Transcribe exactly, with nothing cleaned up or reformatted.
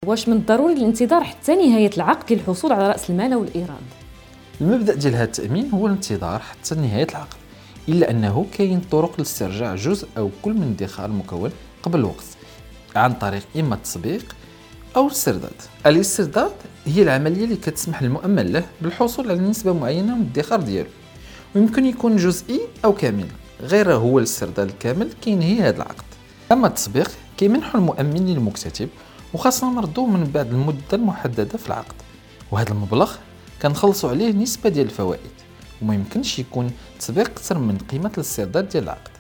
واش من الضروري الانتظار حتى نهاية العقد للحصول على رأس المال أو الإيراد؟ المبدأ ديال هذا التأمين هو الانتظار حتى نهاية العقد، إلا أنه كاين طرق لاسترجاع جزء أو كل من الادخار المكون قبل الوقت عن طريق إما التسبيق أو الاسترداد. الاسترداد هي العملية اللي كتسمح للمؤمن له بالحصول على نسبة معينة من الادخار ديالو، ويمكن يكون جزئي أو كامل، غير هو الاسترداد الكامل كينهي هذا العقد. أما التسبيق كيمنح المؤمن للمكتتب وخاصنا نردوه من بعد المدة المحددة في العقد، وهذا المبلغ كنخلصوا عليه نسبة ديال الفوائد، وما يمكنش يكون تسبيق أكثر من قيمة الاسترداد ديال العقد.